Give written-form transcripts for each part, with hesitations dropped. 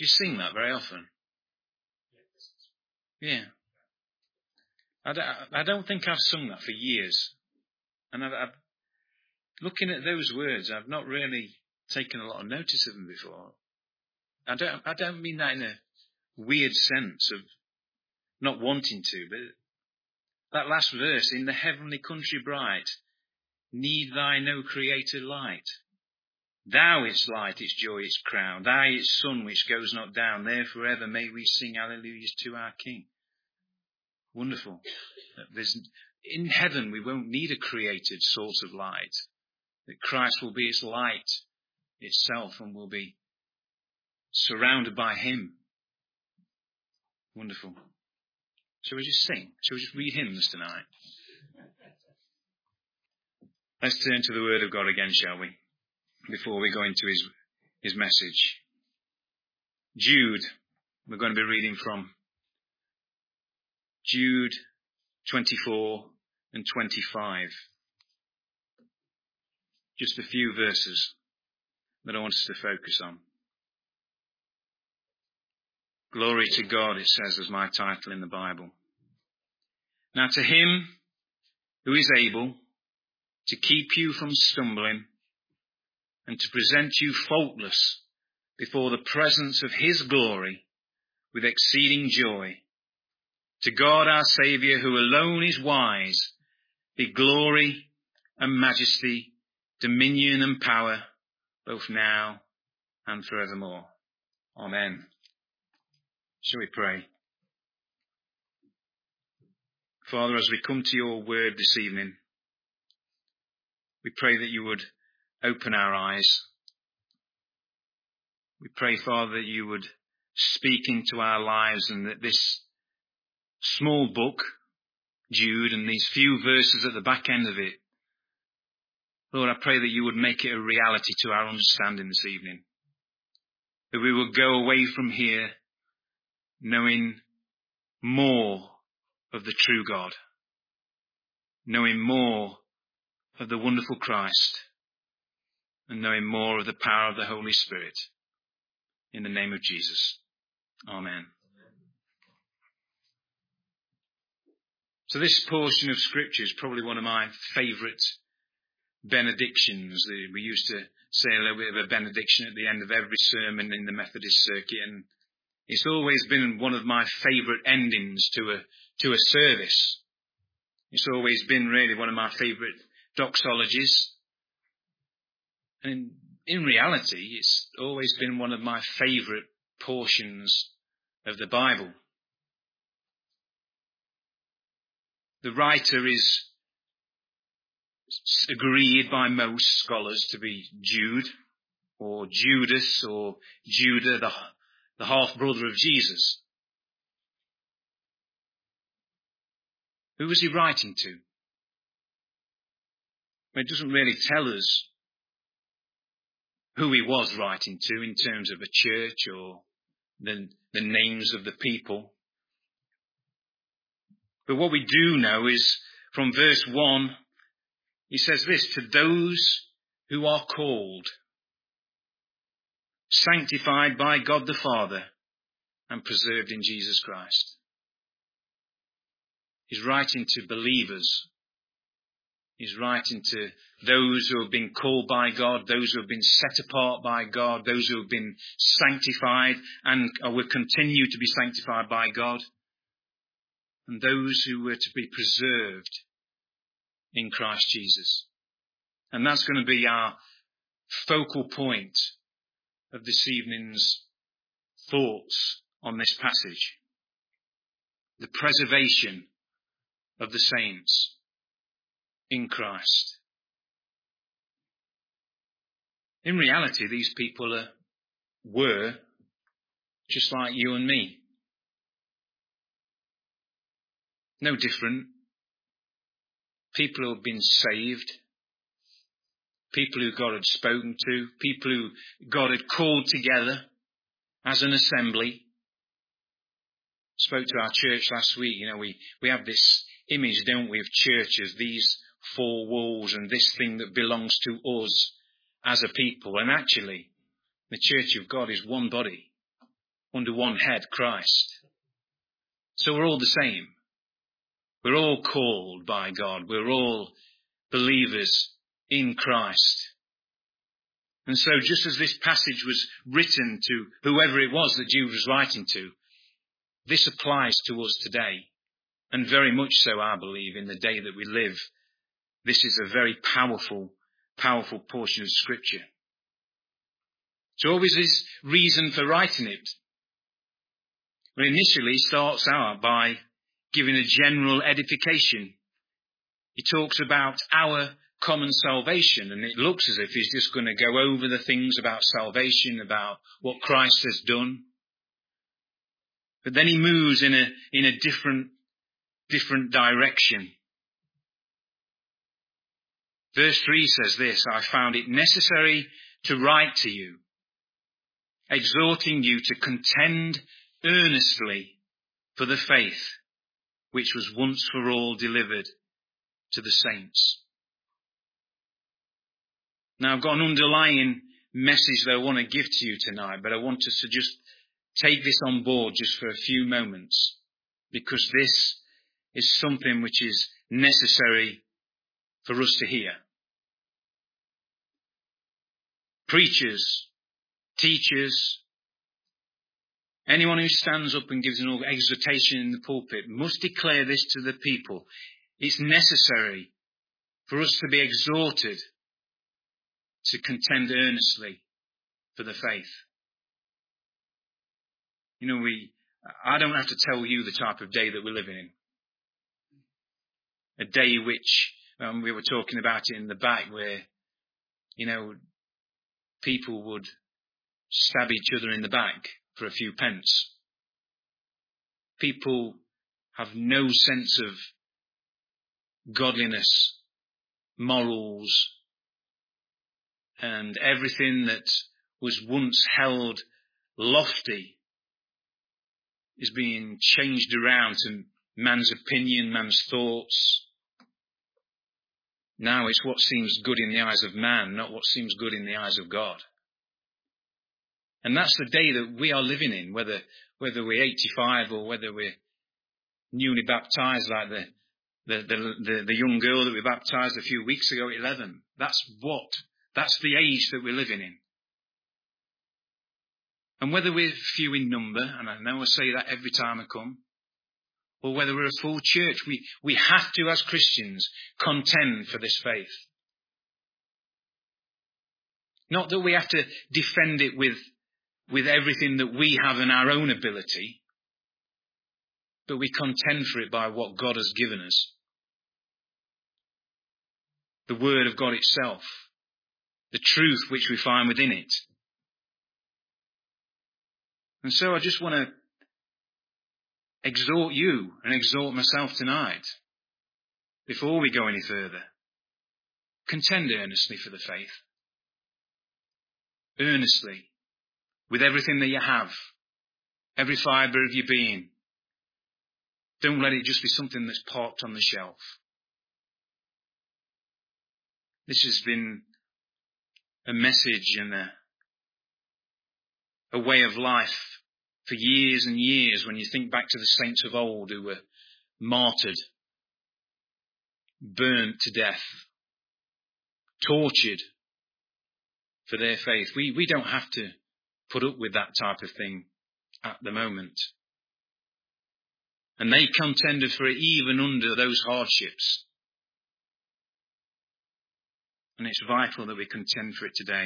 you sing that very often? Yeah. I don't think I've sung that for years. And I've looking at those words, I've not really taken a lot of notice of them before. I don't mean that in a weird sense of not wanting to, but that last verse, in the heavenly country bright, need thy no creator light. Thou its light, its joy, its crown, thou its sun which goes not down, there forever may we sing hallelujahs to our King. Wonderful. In heaven we won't need a created source of light. That Christ will be its light itself and will be surrounded by him. Wonderful. Shall we just sing? Shall we just read hymns tonight? Let's turn to the Word of God again, shall we? Before we go into his message. Jude, we're going to be reading from Jude 24 and 25. Just a few verses that I want us to focus on. Glory to God, it says as my title in the Bible. Now to him who is able to keep you from stumbling and to present you faultless before the presence of his glory with exceeding joy. To God our Saviour, who alone is wise, be glory and majesty, dominion and power, both now and forevermore. Amen. Shall we pray? Father, as we come to your word this evening, we pray that you would open our eyes. We pray, Father, that you would speak into our lives and that this small book, Jude, and these few verses at the back end of it, Lord, I pray that you would make it a reality to our understanding this evening. That we will go away from here knowing more of the true God, knowing more of the wonderful Christ, and knowing more of the power of the Holy Spirit. In the name of Jesus. Amen. So this portion of Scripture is probably one of my favourite benedictions. We used to say a little bit of a benediction at the end of every sermon in the Methodist circuit, and it's always been one of my favourite endings to a service. It's always been really one of my favourite doxologies. And in reality, it's always been one of my favourite portions of the Bible. The writer is agreed by most scholars to be Jude, or Judas, or Judah, the half-brother of Jesus. Who was he writing to? Well, it doesn't really tell us who he was writing to in terms of a church or the names of the people. But what we do know is from verse 1, he says this, to those who are called, sanctified by God the Father, and preserved in Jesus Christ. He's writing to believers. He's writing to those who have been called by God, those who have been set apart by God, those who have been sanctified and will continue to be sanctified by God, and those who were to be preserved in Christ Jesus. And that's going to be our focal point of this evening's thoughts on this passage. The preservation of the saints in Christ. In reality, these people were just like you and me. No different. People who have been saved. People who God had spoken to. People who God had called together as an assembly. Spoke to our church last week. You know, we have this image, don't we, of churches, these four walls and this thing that belongs to us as a people. And actually, the church of God is one body. under one head, Christ. So we're all the same. We're all called by God. We're all believers in Christ. And so just as this passage was written to whoever it was that Jude was writing to, this applies to us today. And very much so, I believe, in the day that we live. This is a very powerful, powerful portion of Scripture. So what was his reason for writing it? Well, initially, he starts out by giving a general edification. He talks about our common salvation, and it looks as if he's just going to go over the things about salvation, about what Christ has done. But then he moves in a different direction. Verse 3 says this, I found it necessary to write to you, exhorting you to contend earnestly for the faith which was once for all delivered to the saints. Now, I've got an underlying message that I want to give to you tonight, but I want us to just take this on board just for a few moments, because this is something which is necessary for us to hear. Preachers, teachers, anyone who stands up and gives an exhortation in the pulpit must declare this to the people. It's necessary for us to be exhorted to contend earnestly for the faith. You know, I don't have to tell you the type of day that we're living in. A day which, we were talking about it in the back, where, you know, people would stab each other in the back for a few pence. People have no sense of godliness, morals, and everything that was once held lofty is being changed around to man's opinion, man's thoughts. Now it's what seems good in the eyes of man, not what seems good in the eyes of God. And that's the day that we are living in, whether we're 85 or whether we're newly baptized, like the young girl that we baptized a few weeks ago at 11. That's the age that we're living in. And whether we're few in number, and I know I say that every time I come, or whether we're a full church, we have to, as Christians, contend for this faith. Not that we have to defend it with everything that we have in our own ability, but we contend for it by what God has given us. The Word of God itself, the truth which we find within it. And so I just want to exhort you and exhort myself tonight, before we go any further. Contend earnestly for the faith. Earnestly. With everything that you have. Every fibre of your being. Don't let it just be something that's parked on the shelf. This has been a message and a way of life for years and years, when you think back to the saints of old who were martyred, burnt to death, tortured for their faith. We don't have to put up with that type of thing at the moment. And they contended for it even under those hardships. And it's vital that we contend for it today.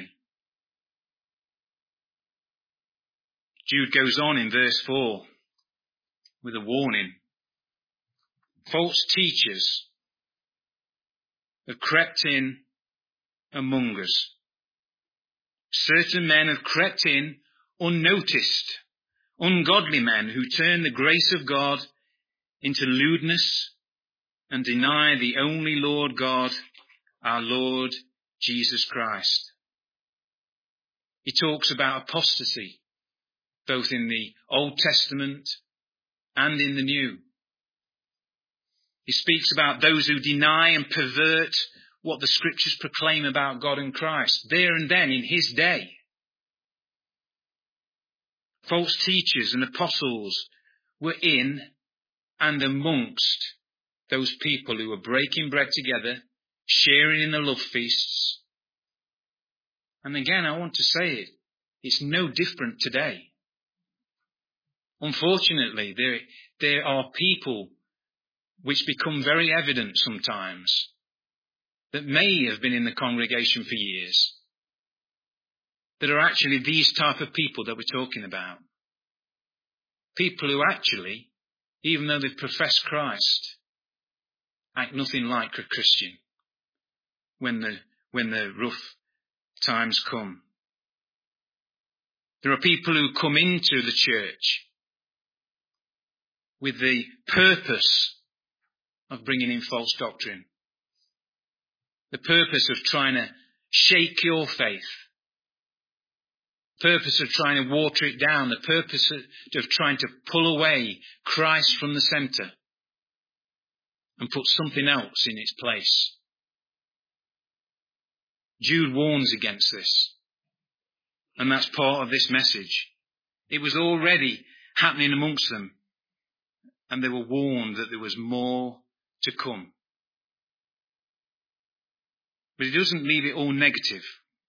Jude goes on in verse 4 with a warning. False teachers have crept in among us. Certain men have crept in unnoticed, ungodly men who turn the grace of God into lewdness and deny the only Lord God, our Lord Jesus Christ. He talks about apostasy, both in the Old Testament and in the New. He speaks about those who deny and pervert what the Scriptures proclaim about God and Christ, there and then in his day. false teachers and apostles were in and amongst those people who were breaking bread together, sharing in the love feasts. And again, I want to say it, it's no different today. Unfortunately, there are people which become very evident sometimes that may have been in the congregation for years, that are actually these type of people that we're talking about. People who actually, even though they've professed Christ, act nothing like a Christian when the rough times come. There are people who come into the church with the purpose of bringing in false doctrine, the purpose of trying to shake your faith, purpose of trying to water it down, the purpose of trying to pull away Christ from the centre and put something else in its place. Jude warns against this, and that's part of this message. It was already happening amongst them, and they were warned that there was more to come. But he doesn't leave it all negative.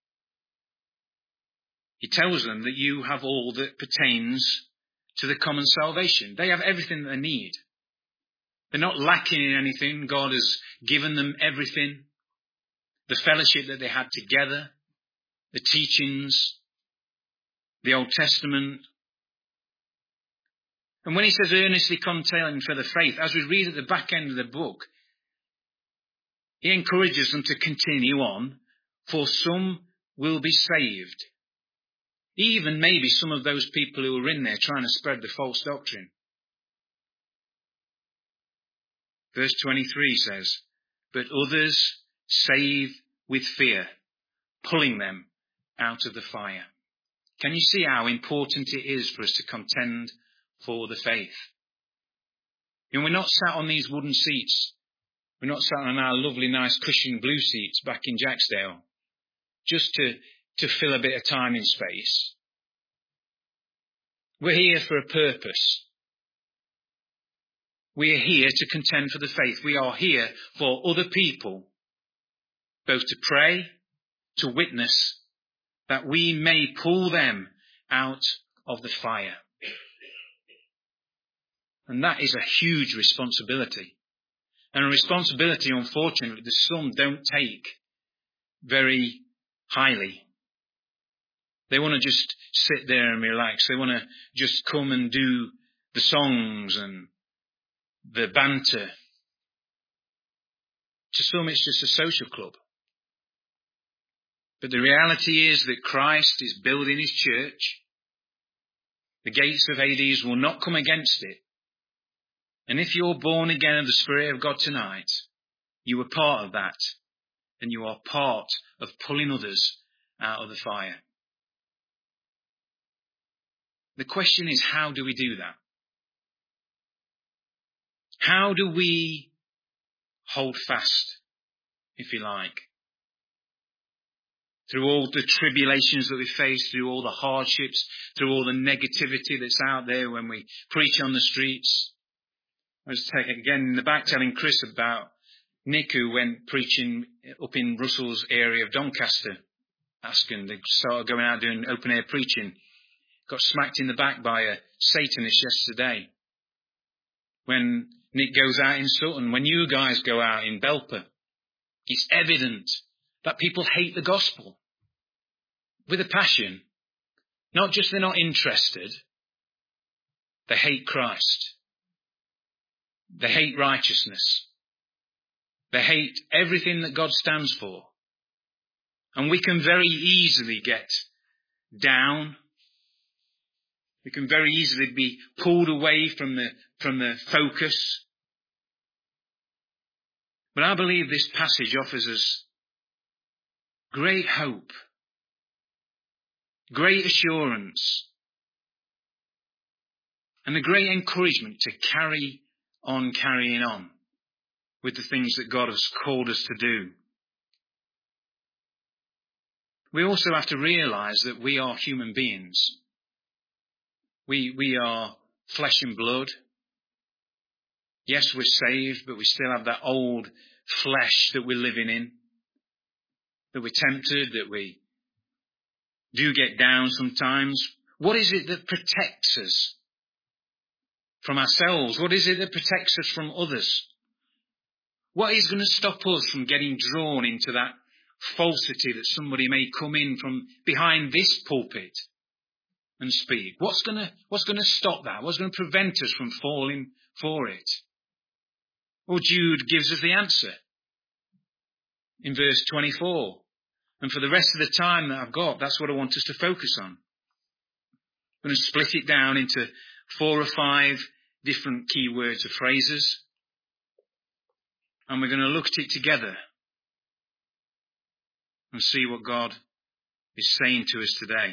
He tells them that you have all that pertains to the common salvation. They have everything that they need. They're not lacking in anything. God has given them everything. The fellowship that they had together, the teachings, the Old Testament. And when he says earnestly contending for the faith, as we read at the back end of the book, he encourages them to continue on, for some will be saved. Even maybe some of those people who are in there trying to spread the false doctrine. Verse 23 says, but others save with fear, pulling them out of the fire. Can you see how important it is for us to contend for the faith? And we're not sat on these wooden seats. We're not sat on our lovely, nice, cushioned blue seats back in Jacksdale just to fill a bit of time and space. We're here for a purpose. We are here to contend for the faith. We are here for other people, both to pray, to witness, that we may pull them out of the fire. And that is a huge responsibility. And a responsibility, unfortunately, that some don't take very highly. They want to just sit there and relax. They want to just come and do the songs and the banter. To some, it's just a social club. But the reality is that Christ is building his church. The gates of Hades will not come against it. And if you're born again of the Spirit of God tonight, you are part of that. And you are part of pulling others out of the fire. The question is, how do we do that? How do we hold fast, if you like? Through all the tribulations that we face, through all the hardships, through all the negativity that's out there when we preach on the streets. I was again in the back telling Chris about Nick, who went preaching up in Russell's area of Doncaster, Asken. They started going out doing open air preaching. Got smacked in the back by a Satanist yesterday. When Nick goes out in Sutton, when you guys go out in Belper, it's evident that people hate the gospel with a passion. Not just they're not interested, they hate Christ. They hate righteousness. They hate everything that God stands for. And we can very easily get down. We can very easily be pulled away from the focus. But I believe this passage offers us great hope, great assurance, and a great encouragement to carry on carrying on with the things that God has called us to do. We also have to realize that we are human beings. We are flesh and blood. Yes, we're saved, but we still have that old flesh that we're living in, that we're tempted, that we do get down sometimes. What is it that protects us from ourselves? What is it that protects us from others? What is going to stop us from getting drawn into that falsity that somebody may come in from behind this pulpit and speak? What's going to stop that? What's going to prevent us from falling for it? Well, Jude gives us the answer in verse 24. And for the rest of the time that I've got, that's what I want us to focus on. I'm going to split it down into 4 or 5 different key words or phrases. And we're going to look at it together and see what God is saying to us today.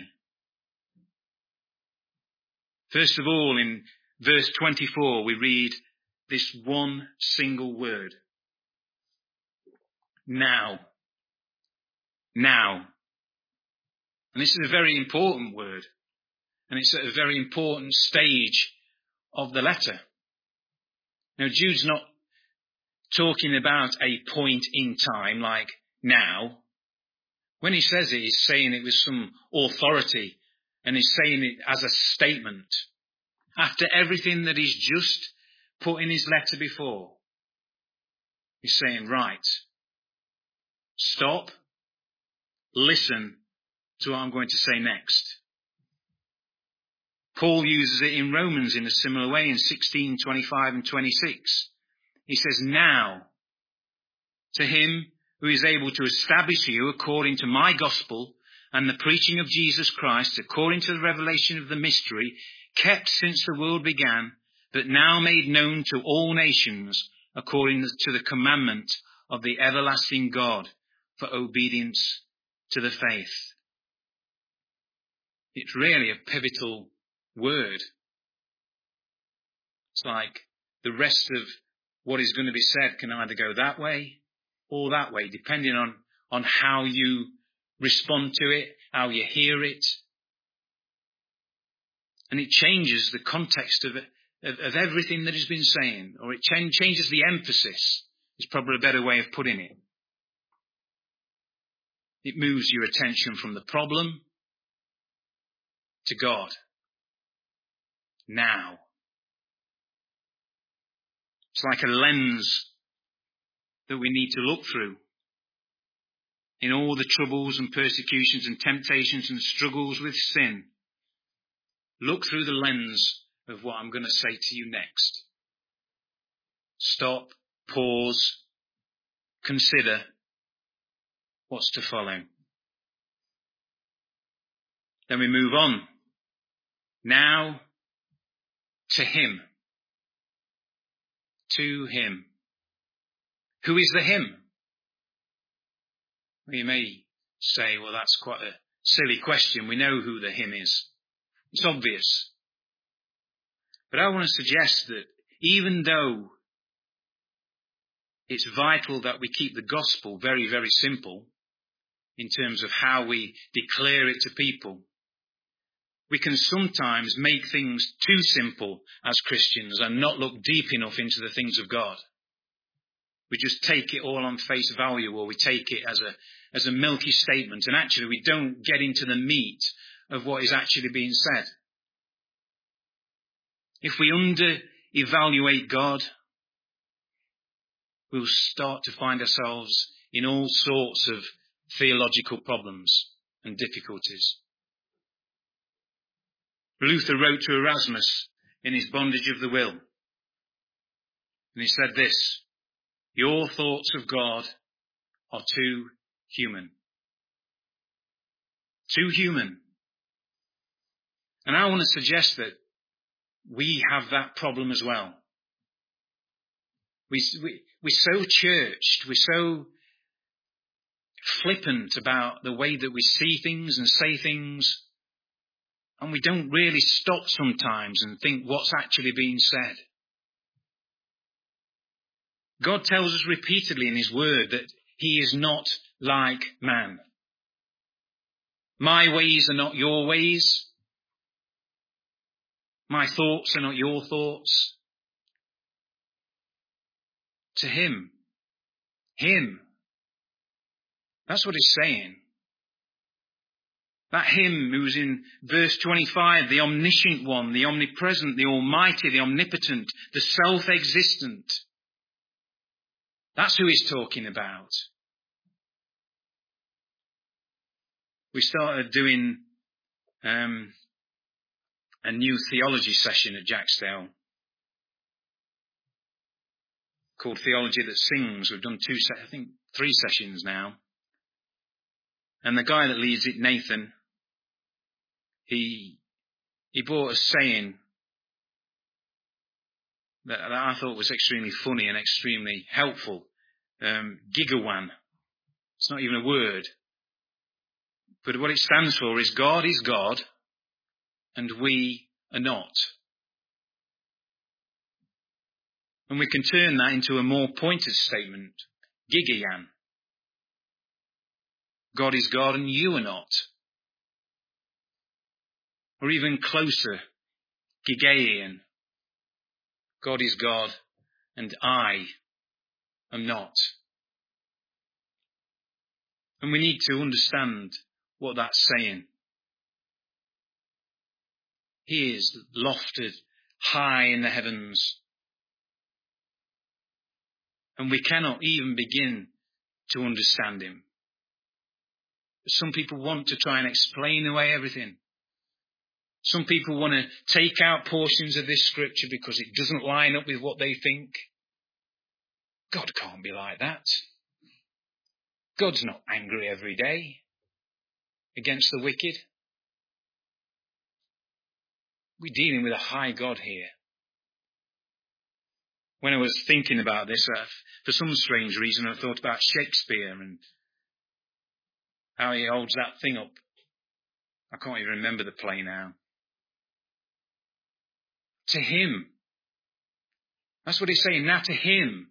First of all, in verse 24, we read this one single word. Now. Now. And this is a very important word. And it's at a very important stage of the letter. Now, Jude's not talking about a point in time like now. When he says it, he's saying it with some authority. And he's saying it as a statement. After everything that he's just put in his letter before. He's saying, right, stop, listen to what I'm going to say next. Paul uses it in Romans in a similar way in 16, 25 and 26. He says, now, to him who is able to establish you according to my gospel and the preaching of Jesus Christ, according to the revelation of the mystery, kept since the world began, but now made known to all nations, according to the commandment of the everlasting God, for obedience to the faith. It's really a pivotal word. It's like the rest of what is going to be said can either go that way or that way, depending on how you respond to it, how you hear it. And it changes the context of everything that has been saying, or it changes the emphasis, is probably a better way of putting it. It moves your attention from the problem to God. Now. It's like a lens that we need to look through in all the troubles and persecutions and temptations and struggles with sin. Look through the lens of what I'm going to say to you next. Stop, pause, consider what's to follow. Then we move on. Now, to him. To him. Who is the him? You may say, well, that's quite a silly question. We know who the him is. It's obvious. But I want to suggest that even though it's vital that we keep the gospel very, very simple in terms of how we declare it to people, we can sometimes make things too simple as Christians and not look deep enough into the things of God. We just take it all on face value, or we take it as a milky statement, and actually we don't get into the meat of what is actually being said. If we under-evaluate God, we'll start to find ourselves in all sorts of theological problems and difficulties. Luther wrote to Erasmus in his Bondage of the Will, and he said this: your thoughts of God are too human. Too human. And I want to suggest that we have that problem as well. We're so churched, we're so flippant about the way that we see things and say things, and we don't really stop sometimes and think what's actually being said. God tells us repeatedly in his word that he is not like man. My ways are not your ways. My thoughts are not your thoughts. To him. Him. That's what he's saying. That him who's in verse 25, the omniscient one, the omnipresent, the almighty, the omnipotent, the self-existent. That's who he's talking about. We started doing a new theology session at Jacksdale called Theology That Sings. We've done 3 sessions now. And the guy that leads it, Nathan, he brought a saying that I thought was extremely funny and extremely helpful. Gigawan. It's not even a word. But what it stands for is God and we are not. And we can turn that into a more pointed statement. Gigayan. God is God and you are not. Or even closer, Gigaean. God is God and I am not. And we need to understand what that's saying. He is lofted high in the heavens. And we cannot even begin to understand him. Some people want to try and explain away everything. Some people want to take out portions of this scripture because it doesn't line up with what they think. God can't be like that. God's not angry every day against the wicked. We're dealing with a high God here. When I was thinking about this, for some strange reason, I thought about Shakespeare and how he holds that thing up. I can't even remember the play now. To him. That's what he's saying. Now to him.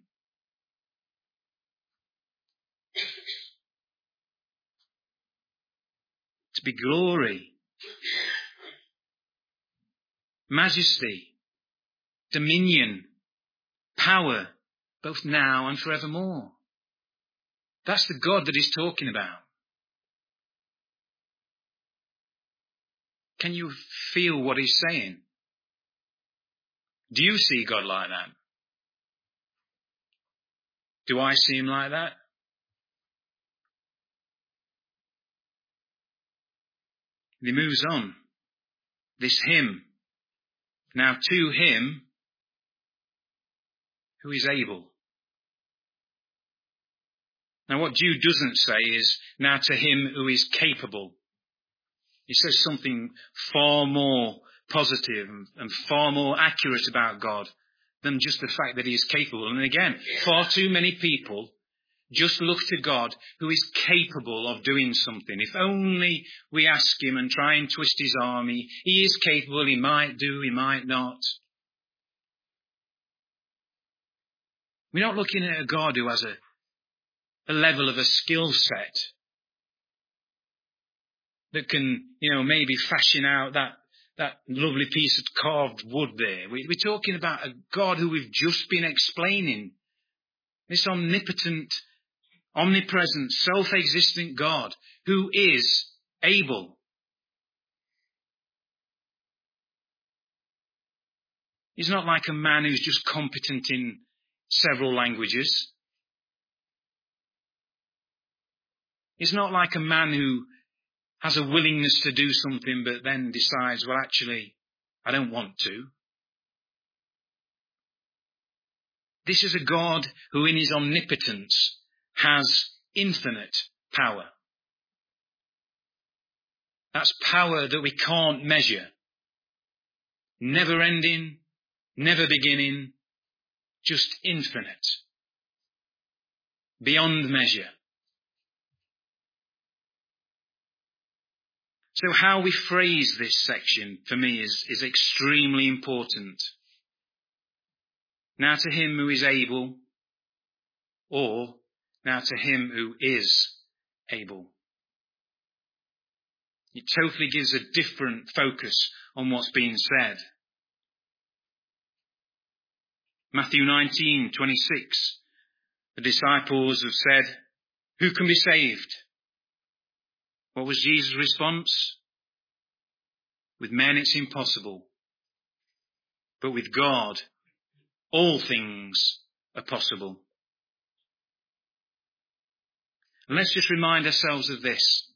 To be glory, majesty, dominion, power, both now and forevermore. That's the God that he's talking about. Can you feel what he's saying? Do you see God like that? Do I see him like that? And he moves on. This him. Now to him who is able. Now what Jude doesn't say is now to him who is capable. He says something far more positive and far more accurate about God than just the fact that he is capable. And again, far too many people just look to God who is capable of doing something. If only we ask him and try and twist his arm, he is capable, he might do, he might not. We're not looking at a God who has a level of a skill set that can, maybe fashion out that lovely piece of carved wood there. We're talking about a God who we've just been explaining. This omnipotent, omnipresent, self-existent God who is able. He's not like a man who's just competent in several languages. He's not like a man who has a willingness to do something but then decides, well, actually, I don't want to. This is a God who in his omnipotence has infinite power. That's power that we can't measure. Never ending, never beginning, just infinite. Beyond measure. So how we phrase this section, for me, is extremely important. Now to him who is able, or now to him who is able. It totally gives a different focus on what's being said. Matthew 19:26, the disciples have said, "Who can be saved?" What was Jesus' response? With men it's impossible, but with God all things are possible. And let's just remind ourselves of this.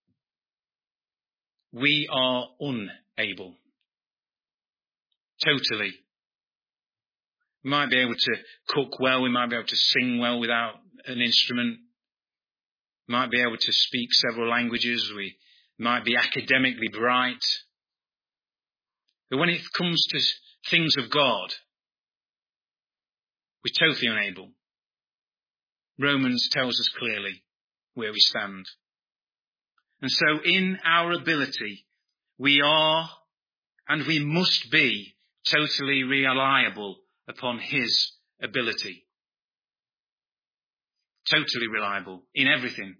We are unable. Totally. We might be able to cook well, we might be able to sing well without an instrument, we might be able to speak several languages, we might be academically bright. But when it comes to things of God, we're totally unable. Romans tells us clearly where we stand. And so in our ability, we are and we must be totally reliable upon his ability. Totally reliable in everything.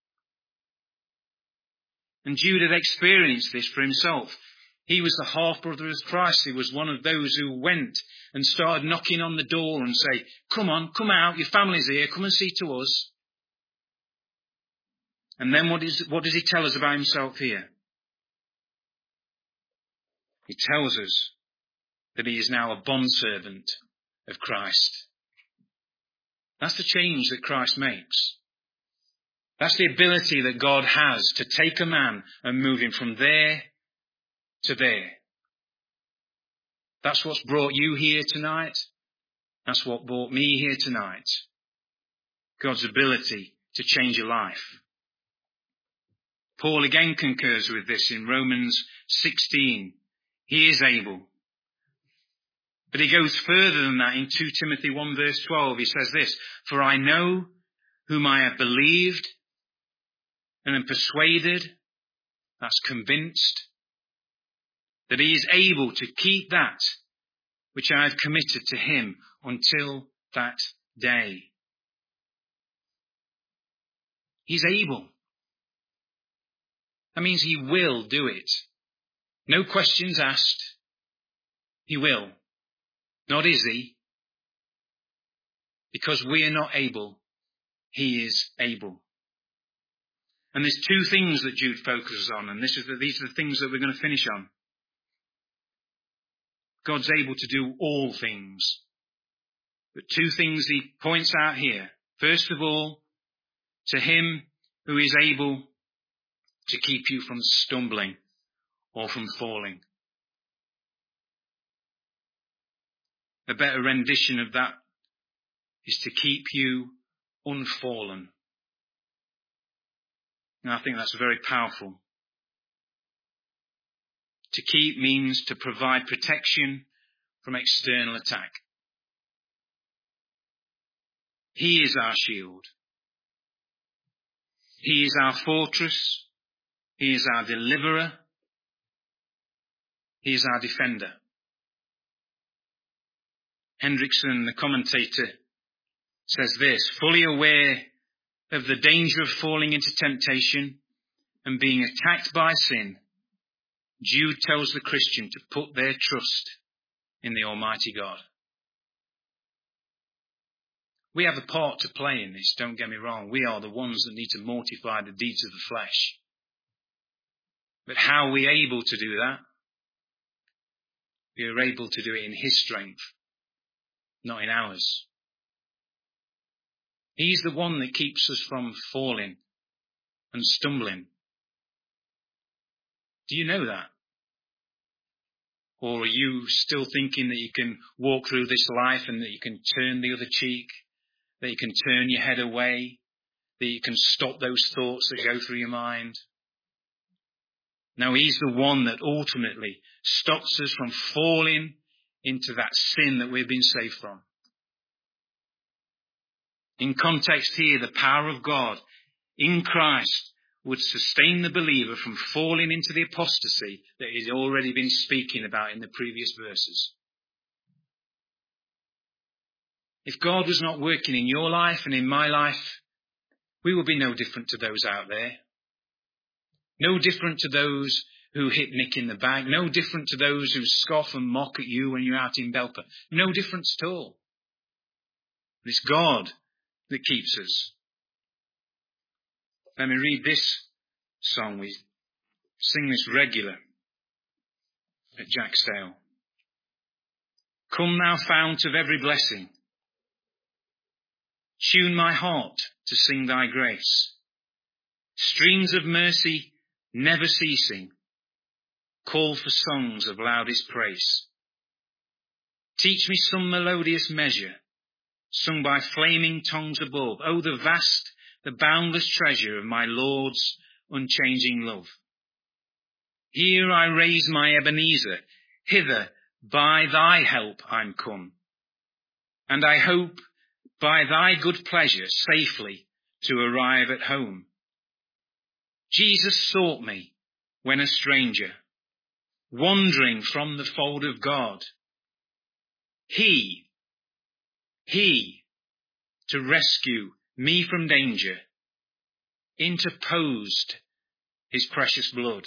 And Jude had experienced this for himself. He was the half-brother of Christ. He was one of those who went and started knocking on the door and say, "Come on, come out, your family's here, come and see to us." And then what does he tell us about himself here? He tells us that he is now a bondservant of Christ. That's the change that Christ makes. That's the ability that God has to take a man and move him from there to there. That's what's brought you here tonight. That's what brought me here tonight. God's ability to change your life. Paul again concurs with this in Romans 16. He is able. But he goes further than that in 2 Timothy 1 verse 12. He says this, "For I know whom I have believed and am persuaded," that's convinced, "that he is able to keep that which I have committed to him until that day." He's able. That means he will do it. No questions asked. He will. Not is he. Because we are not able. He is able. And there's two things that Jude focuses on, and these are the things that we're going to finish on. God's able to do all things. But two things he points out here. First of all, to him who is able to keep you from stumbling or from falling. A better rendition of that is to keep you unfallen. And I think that's very powerful. To keep means to provide protection from external attack. He is our shield. He is our fortress. He is our deliverer. He is our defender. Hendrickson, the commentator, says this, "Fully aware of the danger of falling into temptation and being attacked by sin, Jude tells the Christian to put their trust in the Almighty God." We have a part to play in this, don't get me wrong. We are the ones that need to mortify the deeds of the flesh. But how are we able to do that? We are able to do it in his strength, not in ours. He's the one that keeps us from falling and stumbling. Do you know that? Or are you still thinking that you can walk through this life and that you can turn the other cheek, that you can turn your head away, that you can stop those thoughts that go through your mind? No, he's the one that ultimately stops us from falling into that sin that we've been saved from. In context here, the power of God in Christ would sustain the believer from falling into the apostasy that he's already been speaking about in the previous verses. If God was not working in your life and in my life, we would be no different to those out there. No different to those who hit Nick in the back. No different to those who scoff and mock at you when you're out in Belper. No difference at all. But it's God that keeps us. Let me read this song. We sing this regular at Jacksdale. Come thou fount of every blessing. Tune my heart to sing thy grace. Streams of mercy never ceasing. Call for songs of loudest praise. Teach me some melodious measure, sung by flaming tongues above. Oh, the vast, the boundless treasure of my Lord's unchanging love. Here I raise my Ebenezer, hither by thy help I'm come. And I hope by thy good pleasure safely to arrive at home. Jesus sought me when a stranger, wandering from the fold of God. He, to rescue me from danger, interposed his precious blood.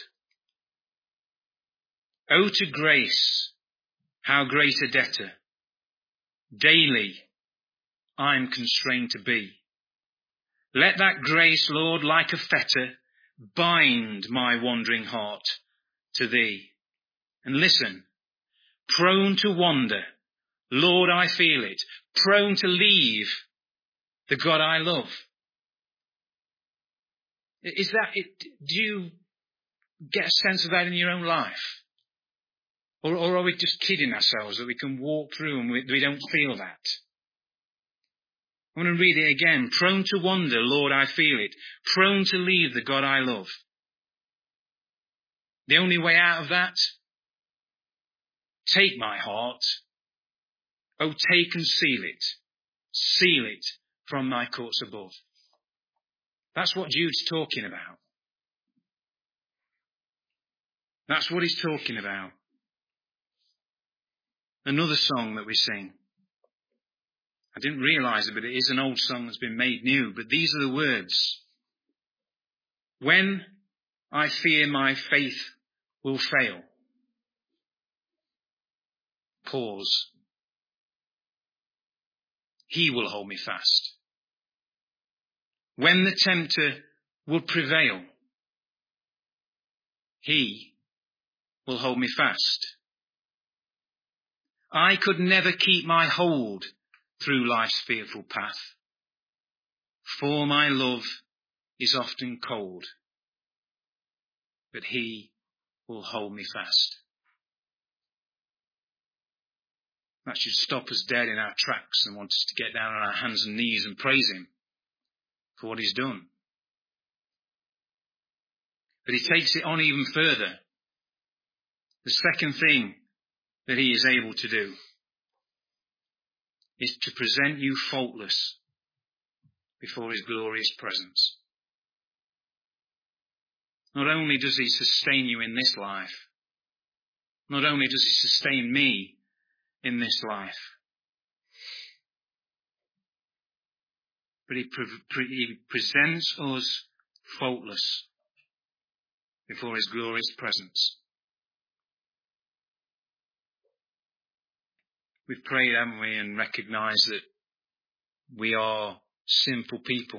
Oh, to grace, how great a debtor, daily I'm constrained to be. Let that grace, Lord, like a fetter, bind my wandering heart to thee. And listen, prone to wander, Lord, I feel it, prone to leave the God I love. Is that it? Do you get a sense of that in your own life? Or are we just kidding ourselves that we can walk through and we don't feel that? I want to read it again. Prone to wander, Lord, I feel it. Prone to leave the God I love. The only way out of that? Take my heart. Oh, take and seal it. Seal it from thy courts above. That's what Jude's talking about. That's what he's talking about. Another song that we sing. I didn't realise it, but it is an old song that's been made new. But these are the words. When I fear my faith will fail. Pause. He will hold me fast. When the tempter will prevail, he will hold me fast. I could never keep my hold through life's fearful path, for my love is often cold, but he will hold me fast. That should stop us dead in our tracks and want us to get down on our hands and knees and praise him for what he's done. But he takes it on even further. The second thing that he is able to do is to present you faultless before his glorious presence. Not only does he sustain you in this life, not only does he sustain me in this life, but he presents us faultless before his glorious presence. We've prayed, haven't we, and recognised that we are sinful people.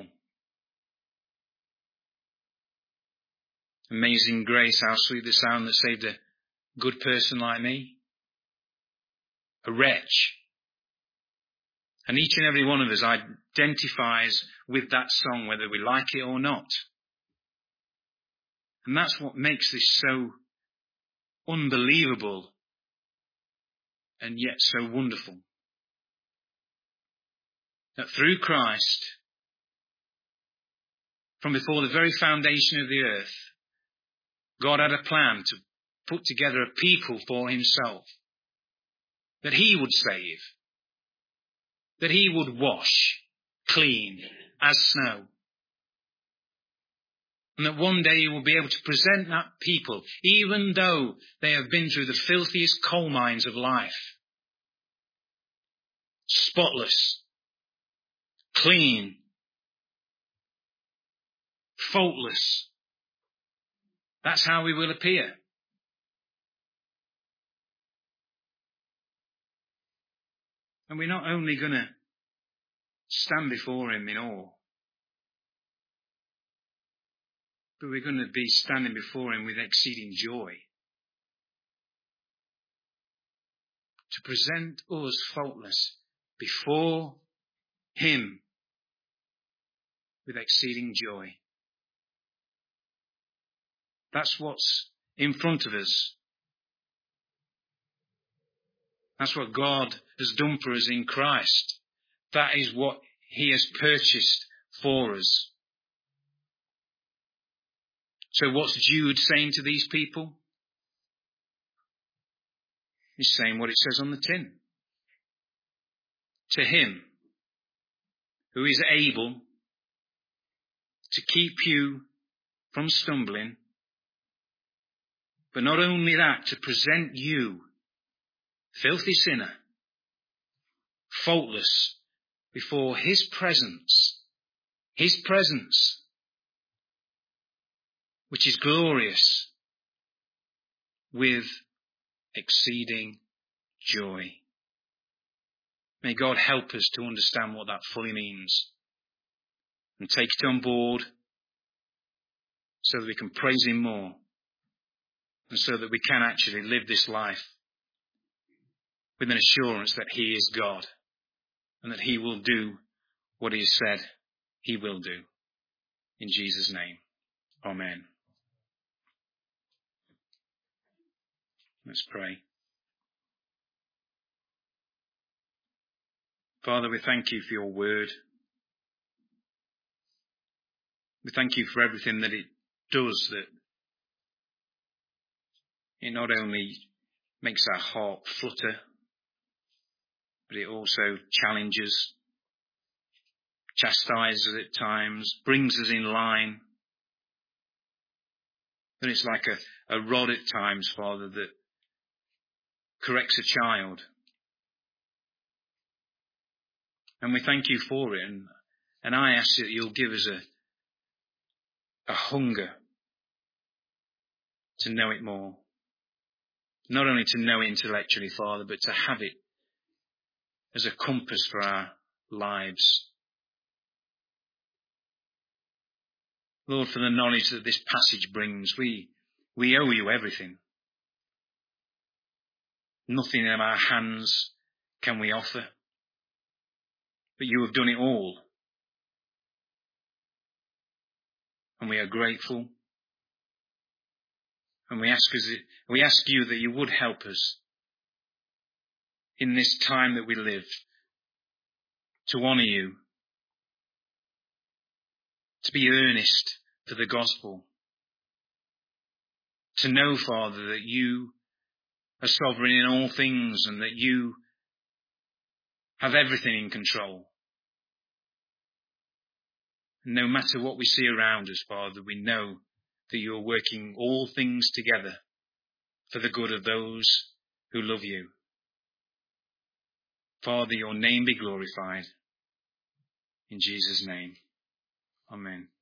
Amazing grace, how sweet the sound that saved a good person like me. A wretch. And each and every one of us identifies with that song, whether we like it or not. And that's what makes this so unbelievable and yet so wonderful. That through Christ, from before the very foundation of the earth, God had a plan to put together a people for himself. That he would save. That he would wash clean as snow. And that one day he will be able to present that people, even though they have been through the filthiest coal mines of life. Spotless. Clean. Faultless. That's how we will appear. And we're not only going to stand before him in awe. But we're going to be standing before him with exceeding joy. To present us faultless before him with exceeding joy. That's what's in front of us. That's what God has done for us in Christ. That is what he has purchased for us. So what's Jude saying to these people? He's saying what it says on the tin. To him who is able to keep you from stumbling, but not only that, to present you, filthy sinner, faultless before his presence, which is glorious, with exceeding joy. May God help us to understand what that fully means and take it on board so that we can praise him more and so that we can actually live this life with an assurance that he is God and that he will do what he has said he will do. In Jesus' name, amen. Let's pray. Father, we thank you for your word. We thank you for everything that it does, that it not only makes our heart flutter, but it also challenges, chastises at times, brings us in line. And it's like a rod at times, Father, that corrects a child. And we thank you for it. And I ask that you'll give us a hunger to know it more. Not only to know it intellectually, Father, but to have it as a compass for our lives. Lord, for the knowledge that this passage brings, we owe you everything. Nothing in our hands can we offer. But you have done it all. And we are grateful. And we ask you that you would help us in this time that we live to honour you, to be earnest for the gospel, to know, Father, that you are sovereign in all things and that you have everything in control. And no matter what we see around us, Father, we know that you are working all things together for the good of those who love you. Father, your name be glorified. In Jesus' name, amen.